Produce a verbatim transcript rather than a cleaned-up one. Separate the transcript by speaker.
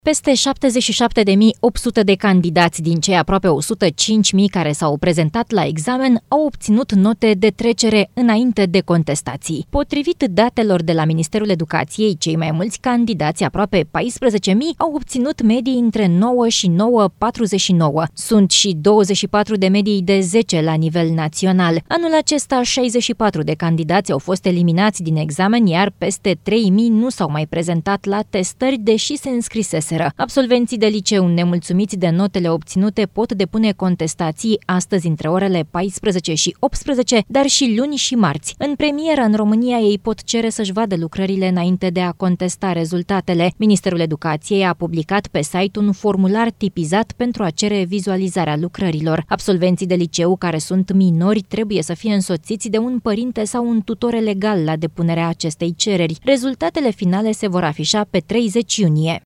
Speaker 1: Peste șaptezeci și șapte de mii opt sute de candidați din cei aproape o sută cinci mii care s-au prezentat la examen au obținut note de trecere înainte de contestații. Potrivit datelor de la Ministerul Educației, cei mai mulți candidați, aproape paisprezece mii, au obținut medii între nouă și nouă virgulă patruzeci și nouă. Sunt și douăzeci și patru de medii de zece la nivel național. Anul acesta, șaizeci și patru de candidați au fost eliminați din examen, iar peste trei mii nu s-au mai prezentat la testări, deși se înscriseseră. Absolvenții de liceu nemulțumiți de notele obținute pot depune contestații astăzi între orele paisprezece și optsprezece, dar și luni și marți. În premieră în România ei pot cere să-și vadă lucrările înainte de a contesta rezultatele. Ministerul Educației a publicat pe site un formular tipizat pentru a cere vizualizarea lucrărilor. Absolvenții de liceu care sunt minori trebuie să fie însoțiți de un părinte sau un tutor legal la depunerea acestei cereri. Rezultatele finale se vor afișa pe treizeci iunie.